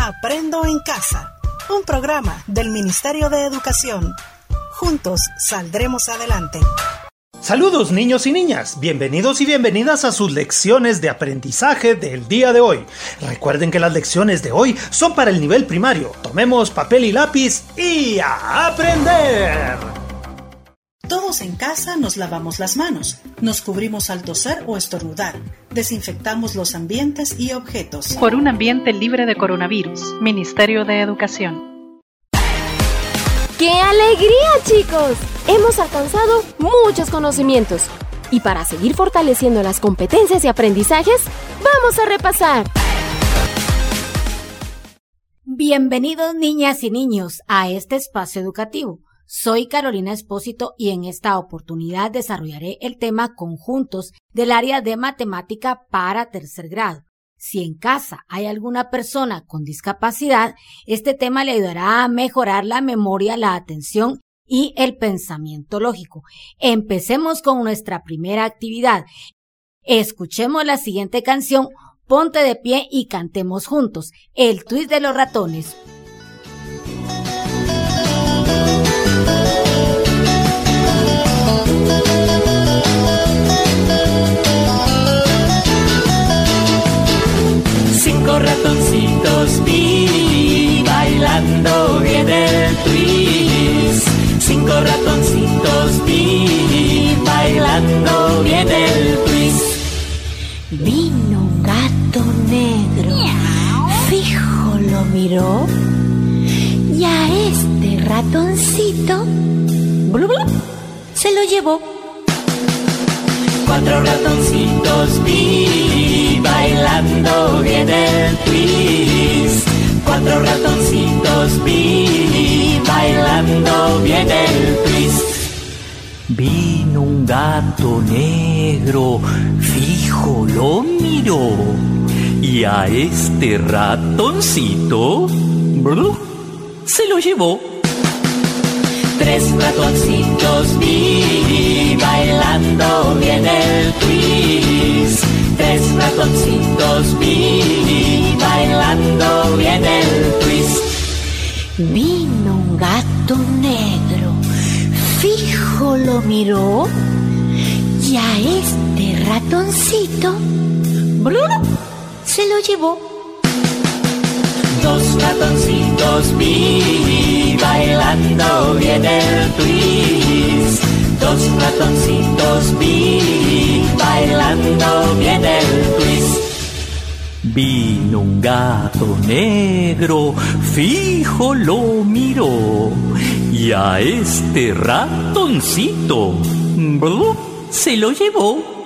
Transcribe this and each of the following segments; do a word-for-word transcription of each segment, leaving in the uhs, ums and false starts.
Aprendo en Casa, un programa del Ministerio de Educación. Juntos saldremos adelante. Saludos niños y niñas, bienvenidos y bienvenidas a sus lecciones de aprendizaje del día de hoy. Recuerden que las lecciones de hoy son para el nivel primario. Tomemos papel y lápiz y a aprender. Todos en casa nos lavamos las manos, nos cubrimos al toser o estornudar, desinfectamos los ambientes y objetos. Por un ambiente libre de coronavirus, Ministerio de Educación. ¡Qué alegría, chicos! Hemos alcanzado muchos conocimientos. Y para seguir fortaleciendo las competencias y aprendizajes, vamos a repasar. Bienvenidos, niñas y niños, a este espacio educativo. Soy Carolina Espósito y en esta oportunidad desarrollaré el tema conjuntos del área de matemática para tercer grado. Si en casa hay alguna persona con discapacidad, este tema le ayudará a mejorar la memoria, la atención y el pensamiento lógico. Empecemos con nuestra primera actividad. Escuchemos la siguiente canción, ponte de pie y cantemos juntos. El twist de los ratones. Cinco ratoncitos vi bailando bien el twist. Cinco ratoncitos vi bailando bien el twist. Vino un gato negro, fijo lo miró, y a este ratoncito blu, blu, se lo llevó. Cuatro ratoncitos vi bailando bien el twist. Cuatro ratoncitos vi bailando bien el twist. Vino un gato negro, fijo lo miró, y a este ratoncito blu, se lo llevó. Tres ratoncitos vi bailando bien el twist. Tres ratoncitos vi bailando bien el twist. Vino un gato negro, fijo lo miró, y a este ratoncito blu, se lo llevó. Dos ratoncitos vi bailando bien el twist. Dos ratoncitos vi bailando bien el twist. Vino un gato negro, fijo lo miró, y a este ratoncito blu, se lo llevó.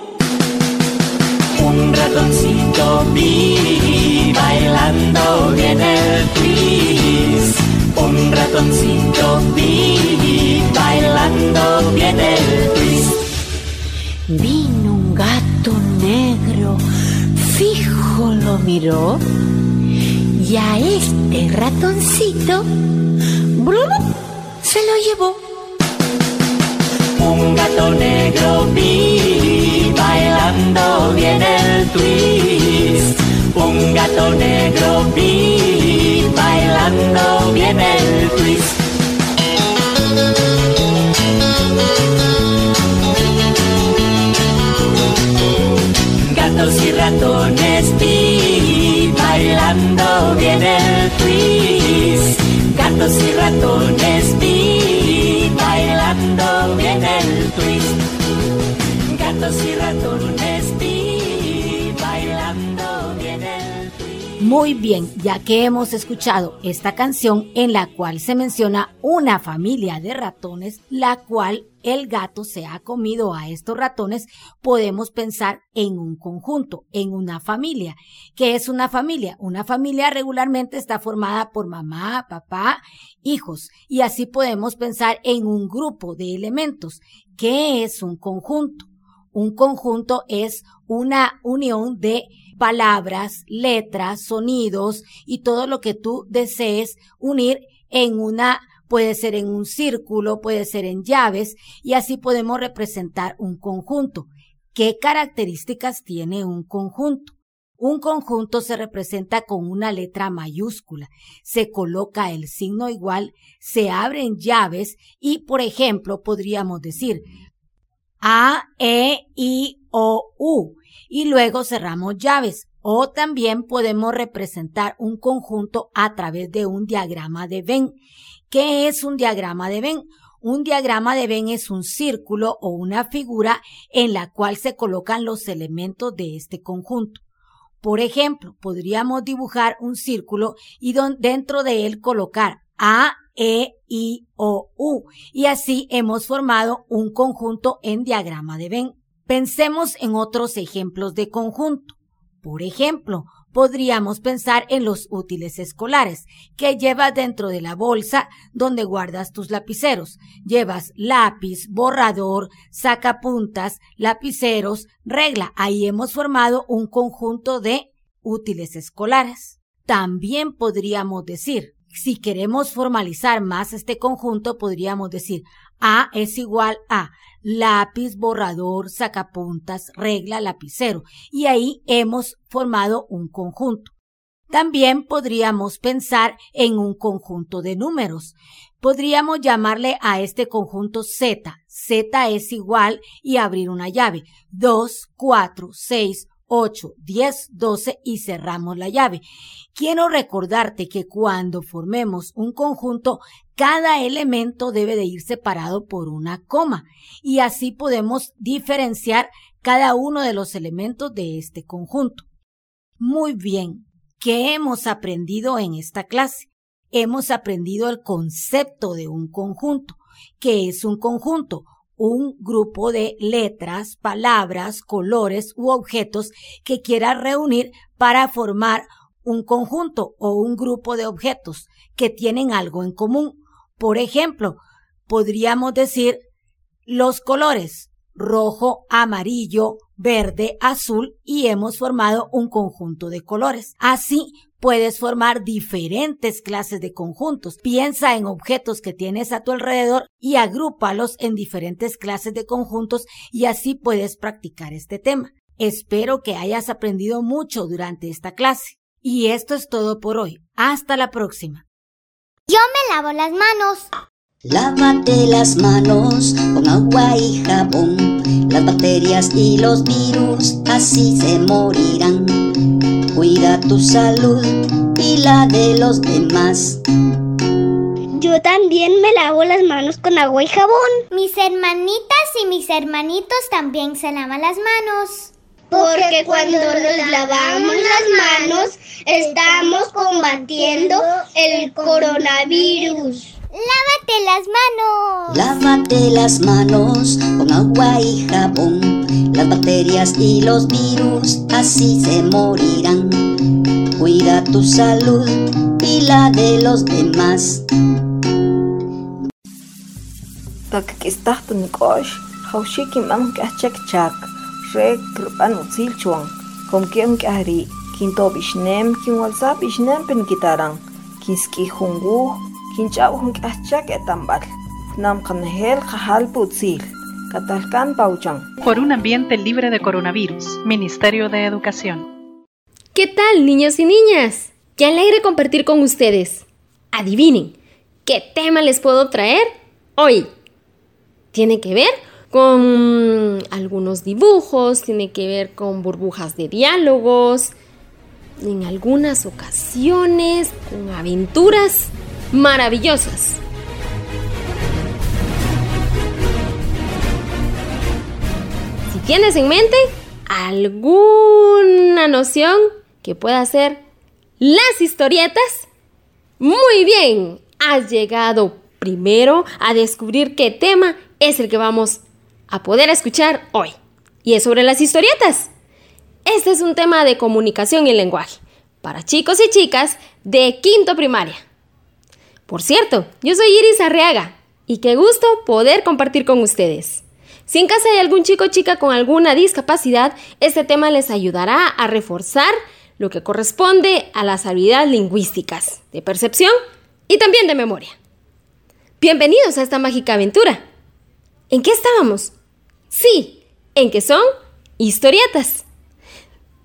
Un ratoncito vi bailando bien el twist. Un ratoncito vi bailando bien el twist. Vino un gato negro, fijo lo miró, y a este ratoncito blu, se lo llevó. Un gato negro vi bailando bien el twist. Un gato negro vi bailando bien el twist. Gatos y ratones vi bailando bien el twist. Gatos y ratones vi bailando bien el twist. Gatos y ratones vi bailando bien el twist. Muy bien, ya que hemos escuchado esta canción en la cual se menciona una familia de ratones, la cual el gato se ha comido a estos ratones, podemos pensar en un conjunto, en una familia. ¿Qué es una familia? Una familia regularmente está formada por mamá, papá, hijos, y así podemos pensar en un grupo de elementos. ¿Qué es un conjunto? Un conjunto es una unión de palabras, letras, sonidos y todo lo que tú desees unir en una, puede ser en un círculo, puede ser en llaves, y así podemos representar un conjunto. ¿Qué características tiene un conjunto? Un conjunto se representa con una letra mayúscula, se coloca el signo igual, se abren llaves y, por ejemplo, podríamos decir A, E, I, O, U y luego cerramos llaves. O también podemos representar un conjunto a través de un diagrama de Venn. ¿Qué es un diagrama de Venn? Un diagrama de Venn es un círculo o una figura en la cual se colocan los elementos de este conjunto. Por ejemplo, podríamos dibujar un círculo y don, dentro de él colocar A, E, I, O, U y así hemos formado un conjunto en diagrama de Venn. Pensemos en otros ejemplos de conjunto. Por ejemplo, podríamos pensar en los útiles escolares que llevas dentro de la bolsa donde guardas tus lapiceros. Llevas lápiz, borrador, sacapuntas, lapiceros, regla. Ahí hemos formado un conjunto de útiles escolares. También podríamos decir, si queremos formalizar más este conjunto, podríamos decir A es igual a lápiz, borrador, sacapuntas, regla, lapicero. Y ahí hemos formado un conjunto. También podríamos pensar en un conjunto de números. Podríamos llamarle a este conjunto Z. Z es igual y abrir una llave. dos, cuatro, seis, ocho, diez, doce y cerramos la llave. Quiero recordarte que cuando formemos un conjunto, cada elemento debe de ir separado por una coma y así podemos diferenciar cada uno de los elementos de este conjunto. Muy bien, ¿qué hemos aprendido en esta clase? Hemos aprendido el concepto de un conjunto. ¿Qué es un conjunto? Un grupo de letras, palabras, colores u objetos que quiera reunir para formar un conjunto o un grupo de objetos que tienen algo en común. Por ejemplo, podríamos decir los colores rojo, amarillo, verde, azul y hemos formado un conjunto de colores. Así puedes formar diferentes clases de conjuntos. Piensa en objetos que tienes a tu alrededor y agrúpalos en diferentes clases de conjuntos y así puedes practicar este tema. Espero que hayas aprendido mucho durante esta clase. Y esto es todo por hoy. Hasta la próxima. Yo me lavo las manos. Lávate las manos con agua y jabón. Las bacterias y los virus así se morirán. Cuida tu salud y la de los demás. Yo también me lavo las manos con agua y jabón. Mis hermanitas y mis hermanitos también se lavan las manos. Porque cuando nos lavamos las manos, estamos combatiendo el coronavirus. ¡Lávate las manos! Lávate las manos con agua y jabón. Las bacterias y los virus así se morirán. Cuida tu salud y la de los demás. Rek kirpan utsil chuang kom kiem kahri kinto bishnem kin walsa bishnem pen kitarang kiski hungu kinchau hung achak etambal nam kanhel khahal putsil katalkan pauchang. Por un ambiente libre de coronavirus, Ministerio de Educación. ¿Qué tal, niños y niñas? Qué alegre compartir con ustedes. Adivinen, ¿qué tema les puedo traer hoy? Tiene que ver con algunos dibujos, tiene que ver con burbujas de diálogos, en algunas ocasiones con aventuras maravillosas. Si tienes en mente alguna noción que pueda ser las historietas, muy bien, has llegado primero a descubrir qué tema es el que vamos a poder escuchar hoy. Y es sobre las historietas. Este es un tema de comunicación y lenguaje para chicos y chicas de quinto primaria. Por cierto, yo soy Iris Arriaga y qué gusto poder compartir con ustedes. Si en casa hay algún chico o chica con alguna discapacidad, este tema les ayudará a reforzar lo que corresponde a las habilidades lingüísticas, de percepción y también de memoria. Bienvenidos a esta mágica aventura. ¿En qué estábamos? Sí, en que son historietas.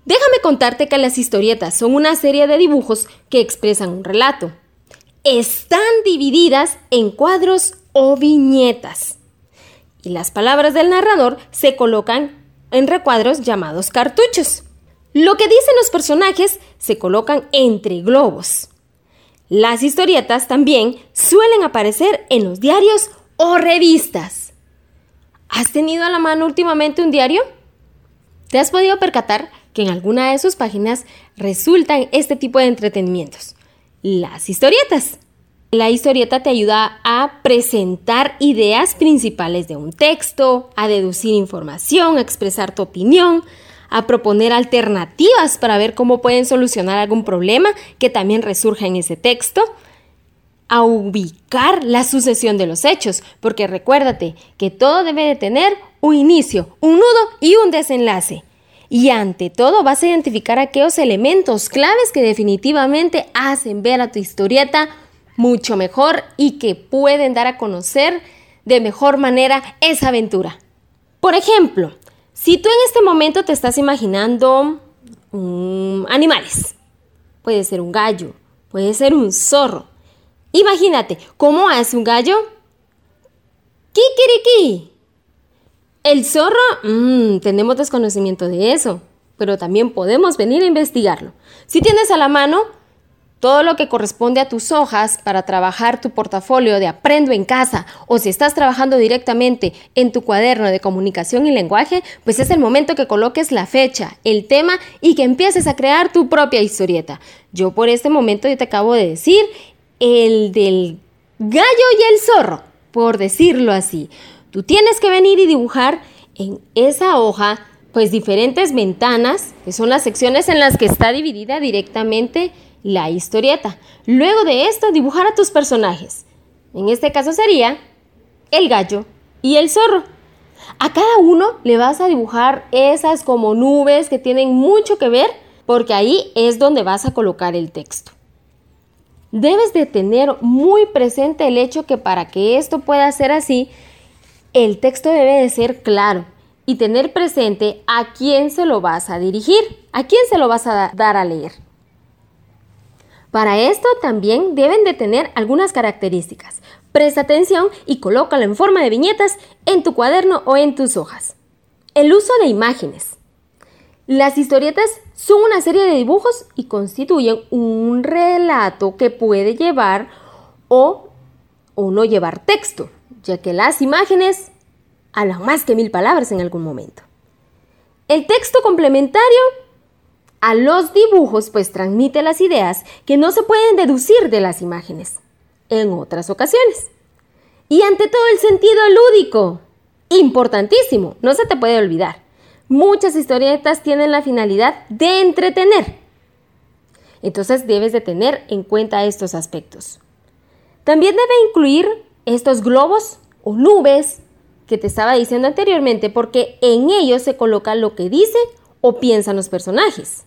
Déjame contarte que las historietas son una serie de dibujos que expresan un relato. Están divididas en cuadros o viñetas. Y las palabras del narrador se colocan en recuadros llamados cartuchos. Lo que dicen los personajes se colocan entre globos. Las historietas también suelen aparecer en los diarios o revistas. ¿Has tenido a la mano últimamente un diario? ¿Te has podido percatar que en alguna de sus páginas resultan este tipo de entretenimientos? Las historietas. La historieta te ayuda a presentar ideas principales de un texto, a deducir información, a expresar tu opinión, a proponer alternativas para ver cómo pueden solucionar algún problema que también resurja en ese texto, a ubicar la sucesión de los hechos, porque recuérdate que todo debe de tener un inicio, un nudo y un desenlace. Y ante todo vas a identificar aquellos elementos claves que definitivamente hacen ver a tu historieta mucho mejor y que pueden dar a conocer de mejor manera esa aventura. Por ejemplo, si tú en este momento te estás imaginando um, animales, puede ser un gallo, puede ser un zorro. Imagínate, ¿cómo hace un gallo? ¡Kikiriki! El zorro, mmm, tenemos desconocimiento de eso, pero también podemos venir a investigarlo. Si tienes a la mano todo lo que corresponde a tus hojas para trabajar tu portafolio de Aprendo en Casa, o si estás trabajando directamente en tu cuaderno de comunicación y lenguaje, pues es el momento que coloques la fecha, el tema y que empieces a crear tu propia historieta. Yo por este momento yo te acabo de decir el del gallo y el zorro, por decirlo así. Tú tienes que venir y dibujar en esa hoja pues diferentes ventanas, que son las secciones en las que está dividida directamente la historieta. Luego de esto, dibujar a tus personajes. En este caso sería el gallo y el zorro. A cada uno le vas a dibujar esas como nubes que tienen mucho que ver, porque ahí es donde vas a colocar el texto. Debes de tener muy presente el hecho que para que esto pueda ser así, el texto debe de ser claro y tener presente a quién se lo vas a dirigir, a quién se lo vas a dar a leer. Para esto también deben de tener algunas características. Presta atención y colócalo en forma de viñetas en tu cuaderno o en tus hojas. El uso de imágenes. Las historietas son una serie de dibujos y constituyen un relato que puede llevar o, o no llevar texto, ya que las imágenes hablan más que mil palabras en algún momento. El texto complementario a los dibujos pues transmite las ideas que no se pueden deducir de las imágenes en otras ocasiones. Y ante todo el sentido lúdico, importantísimo, no se te puede olvidar. Muchas historietas tienen la finalidad de entretener. Entonces debes de tener en cuenta estos aspectos. También debe incluir estos globos o nubes que te estaba diciendo anteriormente, porque en ellos se coloca lo que dicen o piensan los personajes.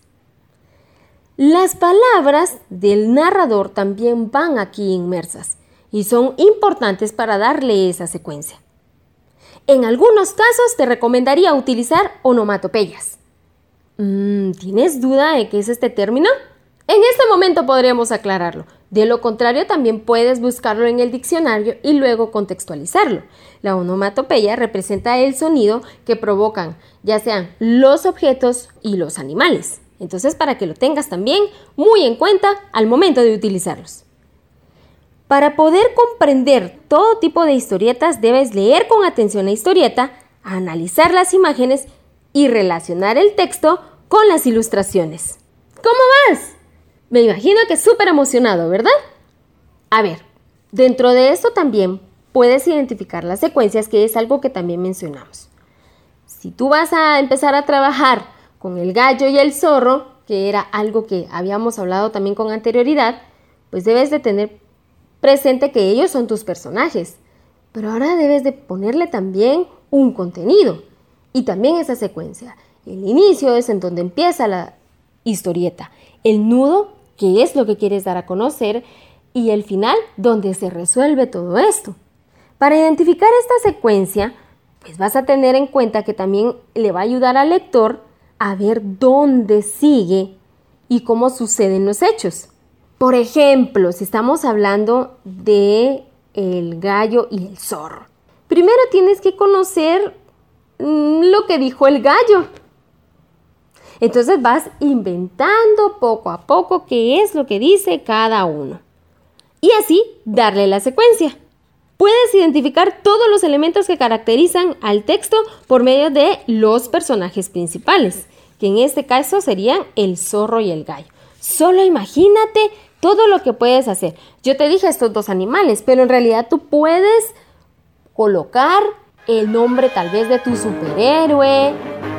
Las palabras del narrador también van aquí inmersas y son importantes para darle esa secuencia. En algunos casos te recomendaría utilizar onomatopeyas. Mm, ¿Tienes duda de qué es este término? En este momento podríamos aclararlo. De lo contrario, también puedes buscarlo en el diccionario y luego contextualizarlo. La onomatopeya representa el sonido que provocan ya sean los objetos y los animales. Entonces, para que lo tengas también muy en cuenta al momento de utilizarlos. Para poder comprender todo tipo de historietas, debes leer con atención la historieta, analizar las imágenes y relacionar el texto con las ilustraciones. ¿Cómo vas? Me imagino que súper emocionado, ¿verdad? A ver, dentro de esto también puedes identificar las secuencias, que es algo que también mencionamos. Si tú vas a empezar a trabajar con el gallo y el zorro, que era algo que habíamos hablado también con anterioridad, pues debes de tener presente que ellos son tus personajes. Pero ahora debes de ponerle también un contenido y también esa secuencia. El inicio es en donde empieza la historieta. El nudo, que es lo que quieres dar a conocer, y el final, donde se resuelve todo esto. Para identificar esta secuencia, pues vas a tener en cuenta que también le va a ayudar al lector a ver dónde sigue y cómo suceden los hechos. Por ejemplo, si estamos hablando de el gallo y el zorro, primero tienes que conocer mmm, lo que dijo el gallo. Entonces vas inventando poco a poco qué es lo que dice cada uno. Y así darle la secuencia. Puedes identificar todos los elementos que caracterizan al texto por medio de los personajes principales, que en este caso serían el zorro y el gallo. Solo imagínate todo lo que puedes hacer. Yo te dije estos dos animales, pero en realidad tú puedes colocar el nombre tal vez de tu superhéroe.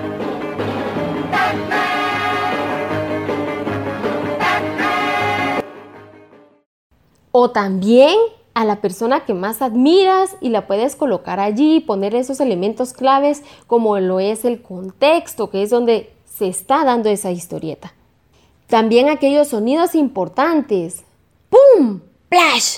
O también a la persona que más admiras y la puedes colocar allí y poner esos elementos claves como lo es el contexto, que es donde se está dando esa historieta. También aquellos sonidos importantes. ¡Pum! ¡Plash!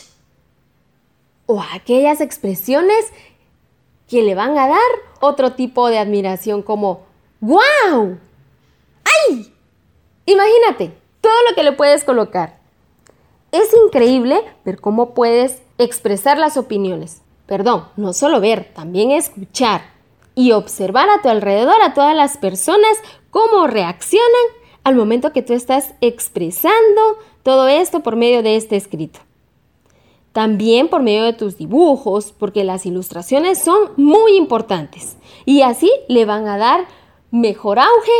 O aquellas expresiones que le van a dar otro tipo de admiración como ¡guau! ¡Ay! Imagínate todo lo que le puedes colocar. Es increíble ver cómo puedes expresar las opiniones. Perdón, no solo ver, también escuchar y observar a tu alrededor a todas las personas cómo reaccionan al momento que tú estás expresando todo esto por medio de este escrito. También por medio de tus dibujos, porque las ilustraciones son muy importantes y así le van a dar mejor auge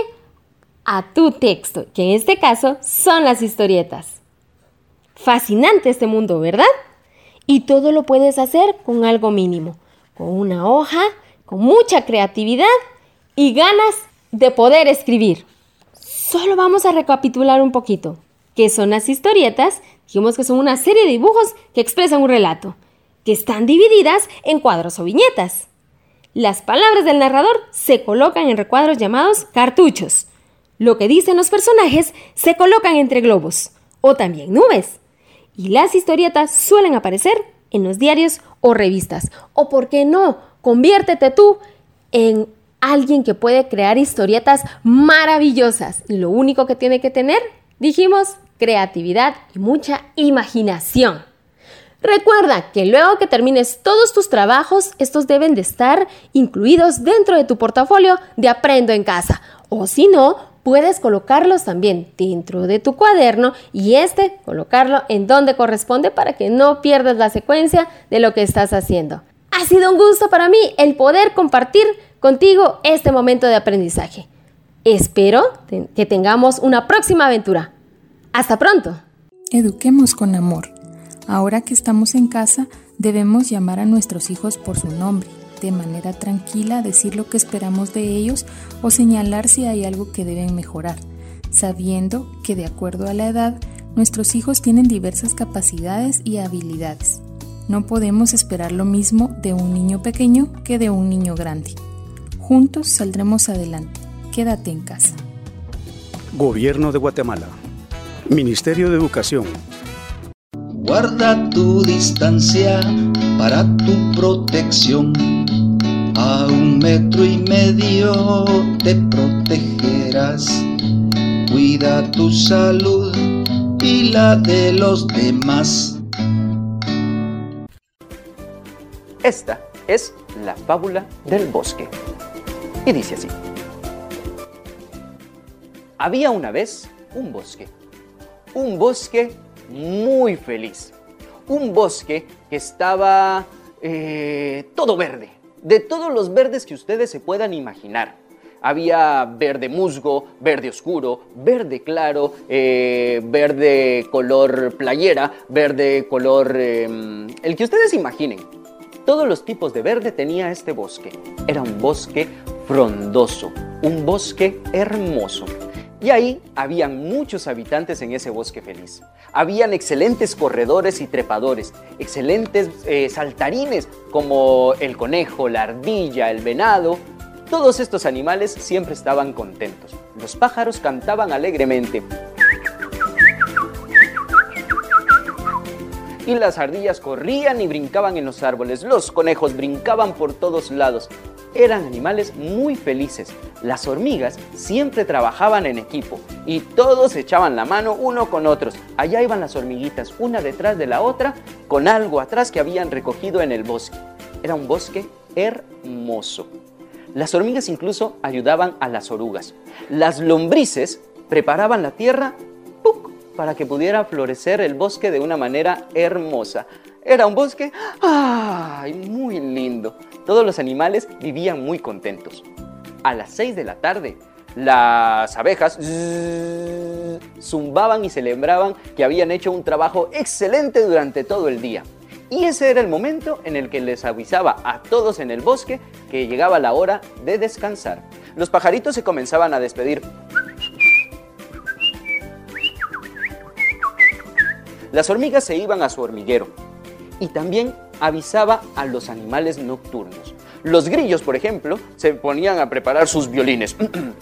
a tu texto, que en este caso son las historietas. Fascinante este mundo, ¿verdad? Y todo lo puedes hacer con algo mínimo, con una hoja, con mucha creatividad y ganas de poder escribir. Solo vamos a recapitular un poquito. ¿Qué son las historietas? Dijimos que son una serie de dibujos que expresan un relato, que están divididas en cuadros o viñetas. Las palabras del narrador se colocan en recuadros llamados cartuchos. Lo que dicen los personajes se colocan entre globos o también nubes. Y las historietas suelen aparecer en los diarios o revistas. O, ¿por qué no? Conviértete tú en alguien que puede crear historietas maravillosas. Y lo único que tiene que tener, dijimos, creatividad y mucha imaginación. Recuerda que luego que termines todos tus trabajos, estos deben de estar incluidos dentro de tu portafolio de Aprendo en Casa. O si no, puedes colocarlos también dentro de tu cuaderno y este colocarlo en donde corresponde para que no pierdas la secuencia de lo que estás haciendo. Ha sido un gusto para mí el poder compartir contigo este momento de aprendizaje. Espero te- que tengamos una próxima aventura. ¡Hasta pronto! Eduquemos con amor. Ahora que estamos en casa, debemos llamar a nuestros hijos por su nombre, de manera tranquila decir lo que esperamos de ellos o señalar si hay algo que deben mejorar, sabiendo que de acuerdo a la edad, nuestros hijos tienen diversas capacidades y habilidades. No podemos esperar lo mismo de un niño pequeño que de un niño grande. Juntos saldremos adelante. Quédate en casa. Gobierno de Guatemala. Ministerio de Educación. Guarda tu distancia para tu protección. A un metro y medio te protegerás. Cuida tu salud y la de los demás. Esta es la fábula del bosque. Y dice así. Había una vez un bosque. Un bosque muy feliz. Un bosque que estaba eh, todo verde. De todos los verdes que ustedes se puedan imaginar. Había verde musgo, verde oscuro, verde claro, eh, verde color playera, verde color... Eh, el que ustedes imaginen. Todos los tipos de verde tenía este bosque. Era un bosque frondoso, un bosque hermoso. Y ahí habían muchos habitantes en ese bosque feliz. Habían excelentes corredores y trepadores, excelentes eh, saltarines como el conejo, la ardilla, el venado. Todos estos animales siempre estaban contentos. Los pájaros cantaban alegremente. Y las ardillas corrían y brincaban en los árboles. Los conejos brincaban por todos lados. eran animales muy felices. Las hormigas siempre trabajaban en equipo y todos echaban la mano uno con otros. Allá iban las hormiguitas, una detrás de la otra, con algo atrás que habían recogido en el bosque. Era un bosque hermoso. Las hormigas incluso ayudaban a las orugas. Las lombrices preparaban la tierra ¡puc!, para que pudiera florecer el bosque de una manera hermosa. Era un bosque ¡ay!, muy lindo. Todos los animales vivían muy contentos. A las seis de la tarde, las abejas zzz, zumbaban y celebraban que habían hecho un trabajo excelente durante todo el día. Y ese era el momento en el que les avisaba a todos en el bosque que llegaba la hora de descansar. Los pajaritos se comenzaban a despedir. Las hormigas se iban a su hormiguero. Y también avisaba a los animales nocturnos. Los grillos, por ejemplo, se ponían a preparar sus violines.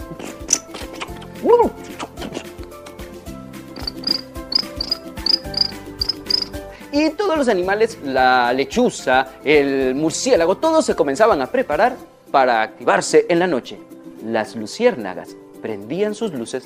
Y todos los animales, la lechuza, el murciélago, todos se comenzaban a preparar para activarse en la noche. Las luciérnagas prendían sus luces.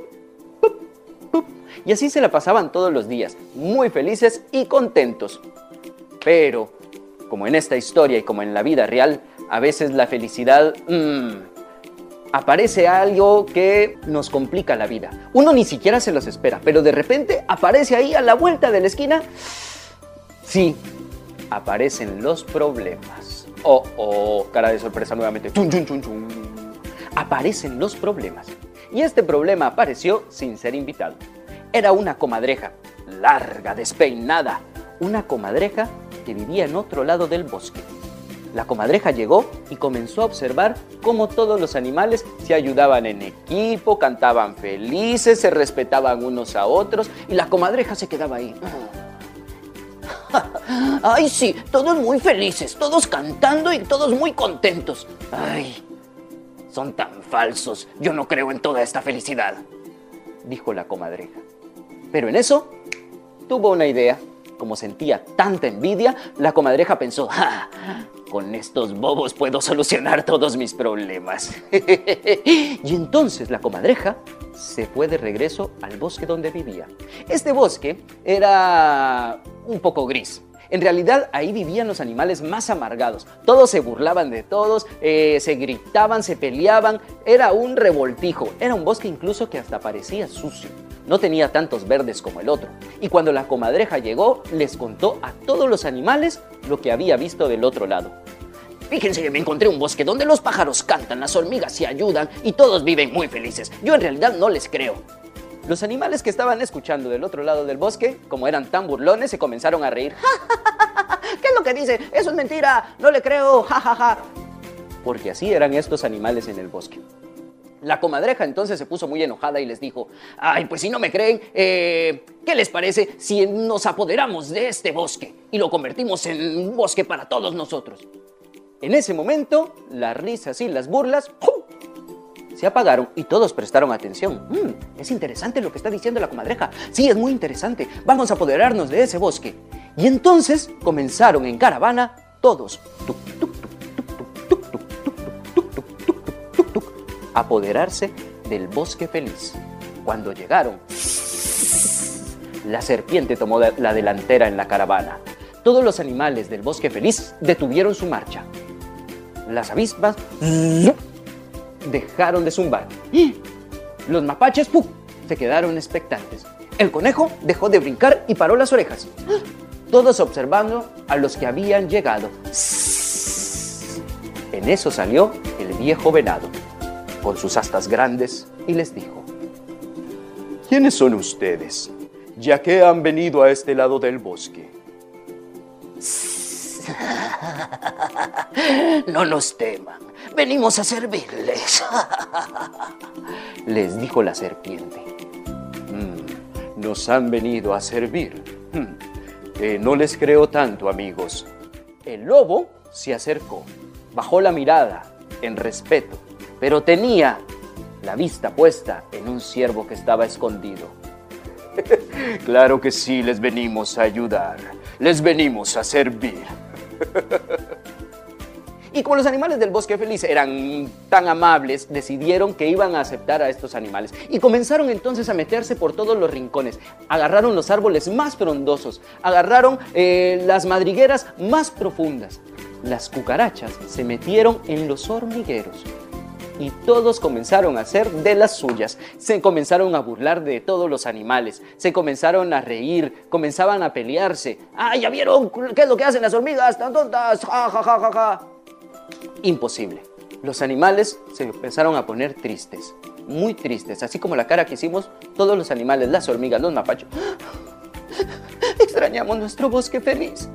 Y así se la pasaban todos los días, muy felices y contentos. Pero, como en esta historia y como en la vida real, a veces la felicidad mmm, aparece algo que nos complica la vida. Uno ni siquiera se los espera, pero de repente aparece ahí a la vuelta de la esquina. Sí, aparecen los problemas. Oh, oh, cara de sorpresa nuevamente. Chun, chun, chun, chun. Aparecen los problemas. Y este problema apareció sin ser invitado. Era una comadreja, larga, despeinada. Una comadreja que vivía en otro lado del bosque. La comadreja llegó y comenzó a observar cómo todos los animales se ayudaban en equipo, cantaban felices, se respetaban unos a otros y la comadreja se quedaba ahí. ¡Ay, sí! Todos muy felices, todos cantando y todos muy contentos. ¡Ay! Son tan falsos, yo no creo en toda esta felicidad, dijo la comadreja. Pero en eso tuvo una idea. Como sentía tanta envidia, la comadreja pensó, ¡ja! Con estos bobos puedo solucionar todos mis problemas. Y entonces la comadreja se fue de regreso al bosque donde vivía. Este bosque era un poco gris. En realidad ahí vivían los animales más amargados. Todos se burlaban de todos, eh, se gritaban, se peleaban. Era un revoltijo. Era un bosque incluso que hasta parecía sucio. No tenía tantos verdes como el otro. Y cuando la comadreja llegó, les contó a todos los animales lo que había visto del otro lado. Fíjense que me encontré un bosque donde los pájaros cantan, las hormigas se ayudan y todos viven muy felices. Yo en realidad no les creo. Los animales que estaban escuchando del otro lado del bosque, como eran tan burlones, se comenzaron a reír. ¿Qué es lo que dice? Eso es mentira, no le creo, jajaja. Porque así eran estos animales en el bosque. La comadreja entonces se puso muy enojada y les dijo, ay, pues si no me creen, eh, ¿qué les parece si nos apoderamos de este bosque y lo convertimos en un bosque para todos nosotros? En ese momento, las risas y las burlas ¡pum!, se apagaron y todos prestaron atención. Mm, es interesante lo que está diciendo la comadreja. Sí, es muy interesante. Vamos a apoderarnos de ese bosque. Y entonces comenzaron en caravana todos. Tuc, tuc, tuc, tuc, tuc, tuc, tuc, tuc, tuc, tuc, tuc, tuc, a apoderarse del bosque feliz. Cuando llegaron, la serpiente tomó la delantera en la caravana. Todos los animales del bosque feliz detuvieron su marcha. Las avispas dejaron de zumbar. Los mapaches ¡pum!, se quedaron expectantes. El conejo dejó de brincar y paró las orejas. Todos observando a los que habían llegado. En eso salió el viejo venado, con sus astas grandes, y les dijo: ¿Quiénes son ustedes? ¿Ya que han venido a este lado del bosque? No nos teman, venimos a servirles, les dijo la serpiente. Mm, nos han venido a servir. Mm, eh, no les creo tanto, amigos. El lobo se acercó, bajó la mirada en respeto, pero tenía la vista puesta en un ciervo que estaba escondido. Claro que sí, les venimos a ayudar, les venimos a servir. Y como los animales del bosque feliz eran tan amables, decidieron que iban a aceptar a estos animales. Y comenzaron entonces a meterse por todos los rincones. Agarraron los árboles más frondosos, agarraron eh, las madrigueras más profundas. Las cucarachas se metieron en los hormigueros. Y todos comenzaron a hacer de las suyas. Se comenzaron a burlar de todos los animales. Se comenzaron a reír. Comenzaban a pelearse. ¡Ah, ya vieron qué es lo que hacen las hormigas tan tontas! ¡Ja, ja, ja, ja, ja! Imposible. Los animales se empezaron a poner tristes. Muy tristes. Así como la cara que hicimos todos los animales. Las hormigas, los mapachos. Extrañamos nuestro bosque feliz.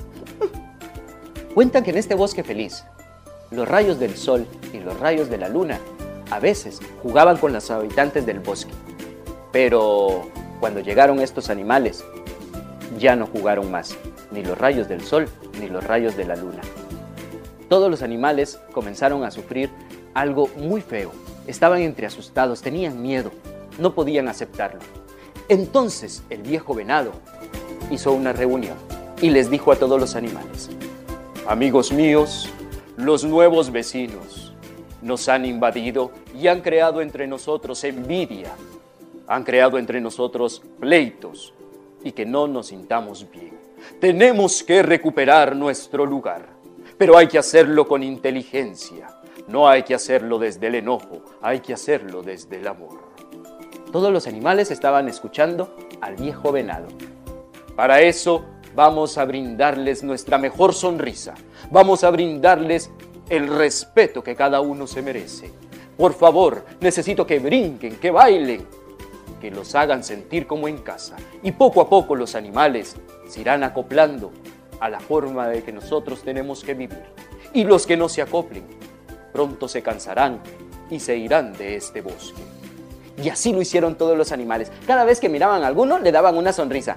Cuentan que en este bosque feliz los rayos del sol y los rayos de la luna a veces jugaban con los habitantes del bosque. Pero cuando llegaron estos animales, ya no jugaron más, ni los rayos del sol ni los rayos de la luna. Todos los animales comenzaron a sufrir algo muy feo. Estaban entre asustados, tenían miedo, no podían aceptarlo. Entonces el viejo venado hizo una reunión y les dijo a todos los animales: amigos míos, los nuevos vecinos nos han invadido y han creado entre nosotros envidia, han creado entre nosotros pleitos y que no nos sintamos bien. Tenemos que recuperar nuestro lugar, pero hay que hacerlo con inteligencia, no hay que hacerlo desde el enojo, hay que hacerlo desde el amor. Todos los animales estaban escuchando al viejo venado. Para eso vamos a brindarles nuestra mejor sonrisa. Vamos a brindarles el respeto que cada uno se merece. Por favor, necesito que brinquen, que bailen, que los hagan sentir como en casa. Y poco a poco los animales se irán acoplando a la forma de que nosotros tenemos que vivir. Y los que no se acoplen, pronto se cansarán y se irán de este bosque. Y así lo hicieron todos los animales. Cada vez que miraban a alguno, le daban una sonrisa.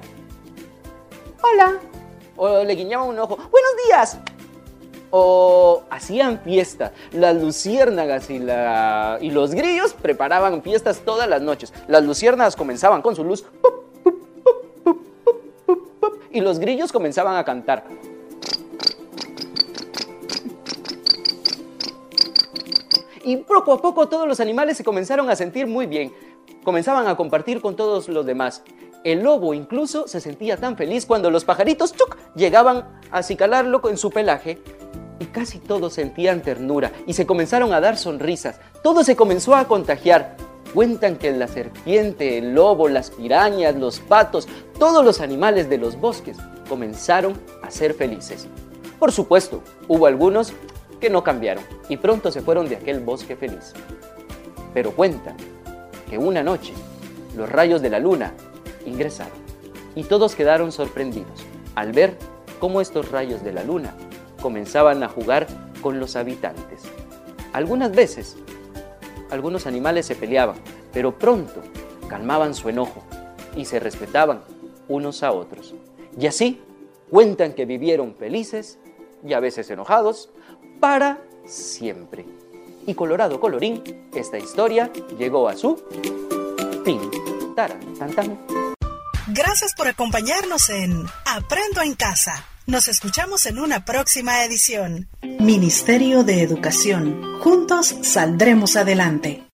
Hola. O le guiñaban un ojo. Buenos días. O hacían fiesta. Las luciérnagas y, la... y los grillos preparaban fiestas todas las noches. Las luciérnagas comenzaban con su luz. Pup, pup, pup, pup, pup, pup, pup, y los grillos comenzaban a cantar. Y poco a poco todos los animales se comenzaron a sentir muy bien. Comenzaban a compartir con todos los demás. El lobo incluso se sentía tan feliz cuando los pajaritos ¡chuc! Llegaban a acicalarlo en su pelaje. Y casi todos sentían ternura y se comenzaron a dar sonrisas. Todo se comenzó a contagiar. Cuentan que la serpiente, el lobo, las pirañas, los patos, todos los animales de los bosques comenzaron a ser felices. Por supuesto, hubo algunos que no cambiaron y pronto se fueron de aquel bosque feliz. Pero cuentan que una noche los rayos de la luna ingresaron y todos quedaron sorprendidos al ver cómo estos rayos de la luna comenzaban a jugar con los habitantes. Algunas veces, algunos animales se peleaban, pero pronto calmaban su enojo y se respetaban unos a otros. Y así cuentan que vivieron felices y a veces enojados para siempre. Y colorado colorín, esta historia llegó a su fin. Taran, tan, tan. Gracias por acompañarnos en Aprendo en Casa. Nos escuchamos en una próxima edición. Ministerio de Educación. Juntos saldremos adelante.